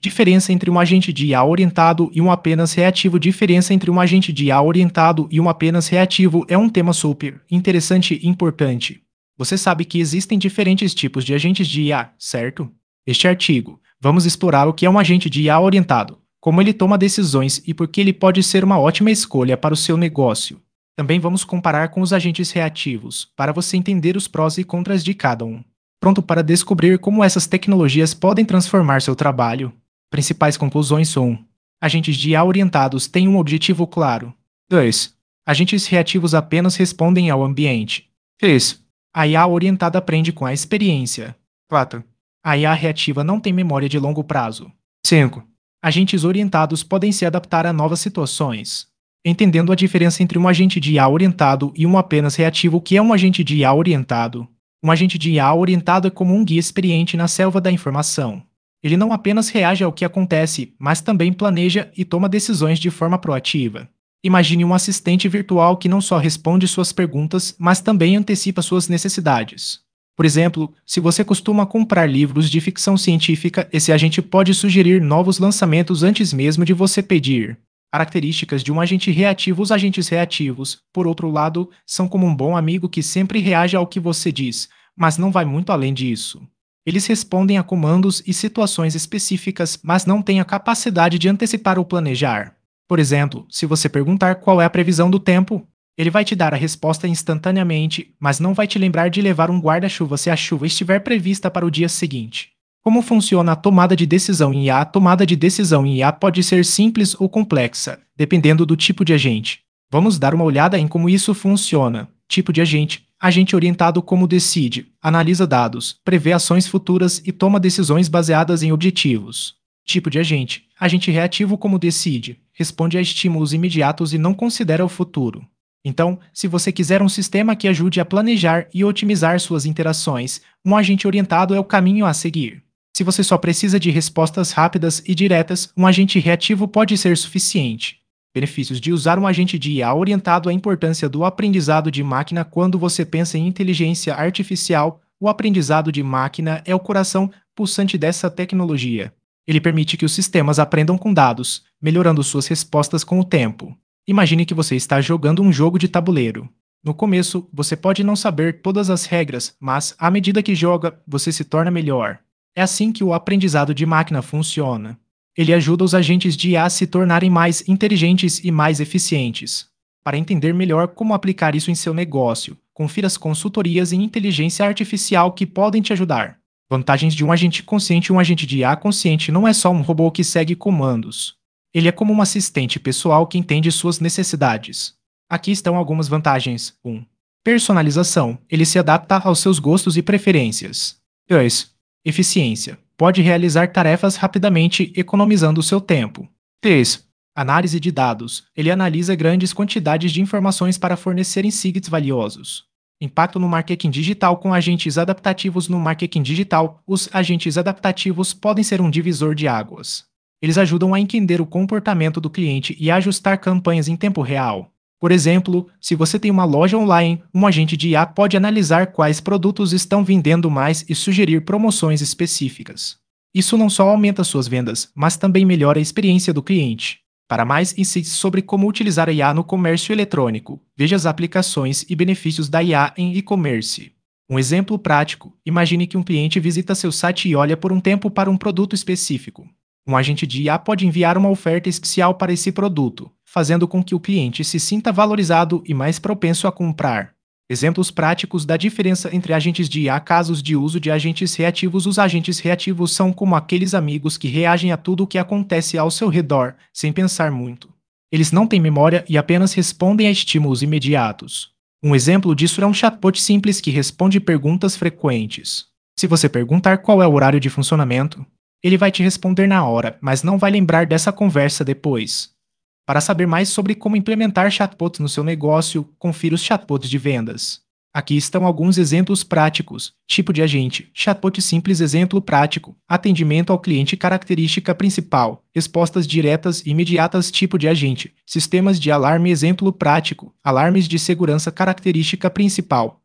Diferença entre um agente de IA orientado e um apenas reativo. Diferença entre um agente de IA orientado e um apenas reativo é um tema super interessante e importante. Você sabe que existem diferentes tipos de agentes de IA, certo? Este artigo, vamos explorar o que é um agente de IA orientado, como ele toma decisões e por que ele pode ser uma ótima escolha para o seu negócio. Também vamos comparar com os agentes reativos, para você entender os prós e contras de cada um. Pronto para descobrir como essas tecnologias podem transformar seu trabalho? Principais conclusões são: agentes de IA orientados têm um objetivo claro. 2. Agentes reativos apenas respondem ao ambiente. 3. A IA orientada aprende com a experiência. 4. A IA reativa não tem memória de longo prazo. 5. Agentes orientados podem se adaptar a novas situações. Entendendo a diferença entre um agente de IA orientado e um apenas reativo. O que é um agente de IA orientado? Um agente de IA orientado é como um guia experiente na selva da informação. Ele não apenas reage ao que acontece, mas também planeja e toma decisões de forma proativa. Imagine um assistente virtual que não só responde suas perguntas, mas também antecipa suas necessidades. Por exemplo, se você costuma comprar livros de ficção científica, esse agente pode sugerir novos lançamentos antes mesmo de você pedir. Características de um agente reativo. Os agentes reativos, por outro lado, são como um bom amigo que sempre reage ao que você diz, mas não vai muito além disso. Eles respondem a comandos e situações específicas, mas não têm a capacidade de antecipar ou planejar. Por exemplo, se você perguntar qual é a previsão do tempo, ele vai te dar a resposta instantaneamente, mas não vai te lembrar de levar um guarda-chuva se a chuva estiver prevista para o dia seguinte. Como funciona a tomada de decisão em IA? A tomada de decisão em IA pode ser simples ou complexa, dependendo do tipo de agente. Vamos dar uma olhada em como isso funciona. Tipo de agente. Agente orientado como decide, analisa dados, prevê ações futuras e toma decisões baseadas em objetivos. Tipo de agente. Agente reativo como decide, responde a estímulos imediatos e não considera o futuro. Então, se você quiser um sistema que ajude a planejar e otimizar suas interações, um agente orientado é o caminho a seguir. Se você só precisa de respostas rápidas e diretas, um agente reativo pode ser suficiente. Benefícios de usar um agente de IA orientado. A importância do aprendizado de máquina. Quando você pensa em inteligência artificial, o aprendizado de máquina é o coração pulsante dessa tecnologia. Ele permite que os sistemas aprendam com dados, melhorando suas respostas com o tempo. Imagine que você está jogando um jogo de tabuleiro. No começo, você pode não saber todas as regras, mas, à medida que joga, você se torna melhor. É assim que o aprendizado de máquina funciona. Ele ajuda os agentes de IA a se tornarem mais inteligentes e mais eficientes. Para entender melhor como aplicar isso em seu negócio, confira as consultorias em inteligência artificial que podem te ajudar. Vantagens de um agente consciente. Um agente de IA consciente não é só um robô que segue comandos. Ele é como um assistente pessoal que entende suas necessidades. Aqui estão algumas vantagens. 1. Personalização. Ele se adapta aos seus gostos e preferências. 2. Eficiência. Pode realizar tarefas rapidamente, economizando seu tempo. 3. Análise de dados. Ele analisa grandes quantidades de informações para fornecer insights valiosos. Impacto no marketing digital. Com agentes adaptativos no marketing digital, os agentes adaptativos podem ser um divisor de águas. Eles ajudam a entender o comportamento do cliente e a ajustar campanhas em tempo real. Por exemplo, se você tem uma loja online, um agente de IA pode analisar quais produtos estão vendendo mais e sugerir promoções específicas. Isso não só aumenta suas vendas, mas também melhora a experiência do cliente. Para mais insights sobre como utilizar a IA no comércio eletrônico, veja as aplicações e benefícios da IA em e-commerce. Um exemplo prático: imagine que um cliente visita seu site e olha por um tempo para um produto específico. Um agente de IA pode enviar uma oferta especial para esse produto, fazendo com que o cliente se sinta valorizado e mais propenso a comprar. Exemplos práticos da diferença entre agentes de IA. Casos de uso de agentes reativos. Os agentes reativos são como aqueles amigos que reagem a tudo o que acontece ao seu redor, sem pensar muito. Eles não têm memória e apenas respondem a estímulos imediatos. Um exemplo disso é um chatbot simples que responde perguntas frequentes. Se você perguntar qual é o horário de funcionamento, ele vai te responder na hora, mas não vai lembrar dessa conversa depois. Para saber mais sobre como implementar chatbots no seu negócio, confira os chatbots de vendas. Aqui estão alguns exemplos práticos. Tipo de agente. Chatbot simples. Exemplo prático. Atendimento ao cliente. Característica principal. Respostas diretas e imediatas. Tipo de agente. Sistemas de alarme. Exemplo prático. Alarmes de segurança. Característica principal.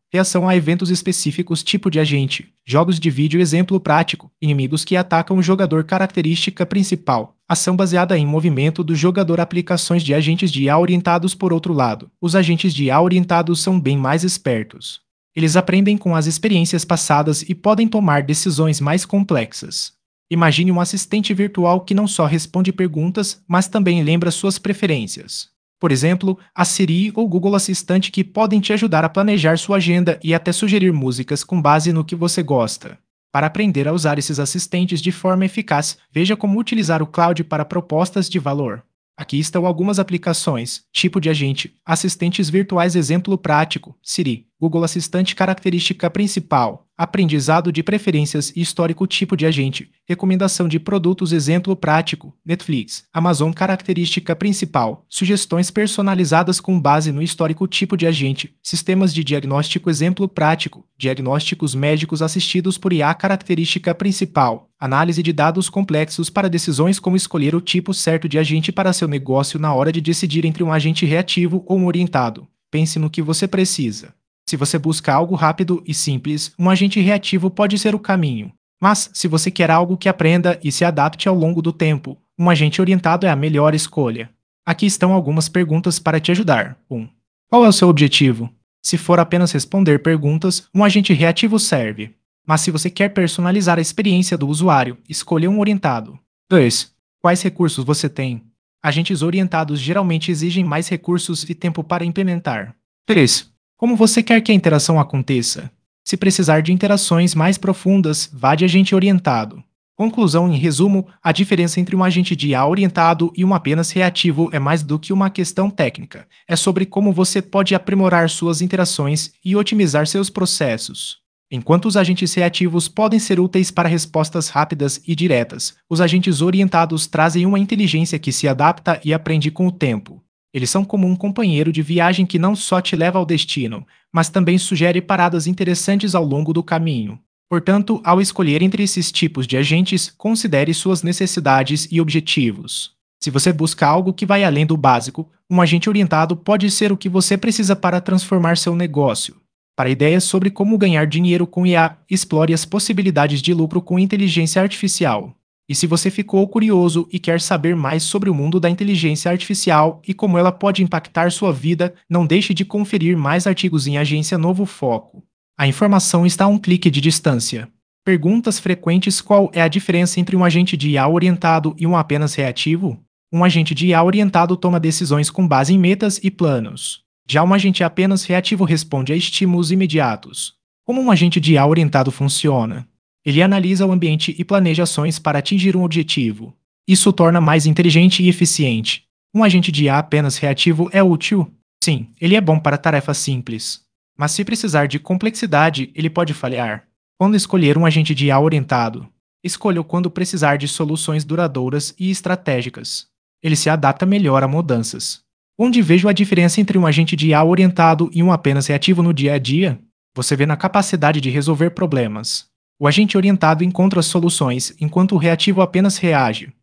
reação a eventos específicos, tipo de agente, jogos de vídeo, exemplo prático, inimigos que atacam o jogador, característica principal, ação baseada em movimento do jogador, aplicações de agentes de IA orientados. Por outro lado, os agentes de IA orientados são bem mais espertos. Eles aprendem com as experiências passadas e podem tomar decisões mais complexas. Imagine um assistente virtual que não só responde perguntas, mas também lembra suas preferências. Por exemplo, a Siri ou Google Assistente, que podem te ajudar a planejar sua agenda e até sugerir músicas com base no que você gosta. Para aprender a usar esses assistentes de forma eficaz, veja como utilizar o cloud para propostas de valor. Aqui estão algumas aplicações: tipo de agente, assistentes virtuais, exemplo prático, Siri, Google Assistente, característica principal, aprendizado de preferências e histórico, tipo de agente, recomendação de produtos, exemplo prático, Netflix, Amazon, característica principal, sugestões personalizadas com base no histórico, tipo de agente, sistemas de diagnóstico, exemplo prático, diagnósticos médicos assistidos por IA, característica principal, análise de dados complexos para decisões, como escolher o tipo certo de agente para seu negócio na hora de decidir entre um agente reativo ou um orientado. Pense no que você precisa. Se você busca algo rápido e simples, um agente reativo pode ser o caminho. Mas, se você quer algo que aprenda e se adapte ao longo do tempo, um agente orientado é a melhor escolha. Aqui estão algumas perguntas para te ajudar. 1. Qual é o seu objetivo? Se for apenas responder perguntas, um agente reativo serve. Mas se você quer personalizar a experiência do usuário, escolha um orientado. 2. Quais recursos você tem? Agentes orientados geralmente exigem mais recursos e tempo para implementar. 3. Como você quer que a interação aconteça? Se precisar de interações mais profundas, vá de agente orientado. Conclusão: em resumo, a diferença entre um agente de IA orientado e um apenas reativo é mais do que uma questão técnica. É sobre como você pode aprimorar suas interações e otimizar seus processos. Enquanto os agentes reativos podem ser úteis para respostas rápidas e diretas, os agentes orientados trazem uma inteligência que se adapta e aprende com o tempo. Eles são como um companheiro de viagem que não só te leva ao destino, mas também sugere paradas interessantes ao longo do caminho. Portanto, ao escolher entre esses tipos de agentes, considere suas necessidades e objetivos. Se você busca algo que vai além do básico, um agente orientado pode ser o que você precisa para transformar seu negócio. Para ideias sobre como ganhar dinheiro com IA, explore as possibilidades de lucro com inteligência artificial. E se você ficou curioso e quer saber mais sobre o mundo da inteligência artificial e como ela pode impactar sua vida, não deixe de conferir mais artigos em Agência Novo Foco. A informação está a um clique de distância. Perguntas frequentes: qual é a diferença entre um agente de IA orientado e um apenas reativo? Um agente de IA orientado toma decisões com base em metas e planos. Já um agente apenas reativo responde a estímulos imediatos. Como um agente de IA orientado funciona? Ele analisa o ambiente e planeja ações para atingir um objetivo. Isso o torna mais inteligente e eficiente. Um agente de IA apenas reativo é útil? Sim, ele é bom para tarefas simples. Mas se precisar de complexidade, ele pode falhar. Quando escolher um agente de IA orientado? Escolha quando precisar de soluções duradouras e estratégicas. Ele se adapta melhor a mudanças. Onde vejo a diferença entre um agente de IA orientado e um apenas reativo no dia a dia? Você vê na capacidade de resolver problemas. O agente orientado encontra soluções, enquanto o reativo apenas reage.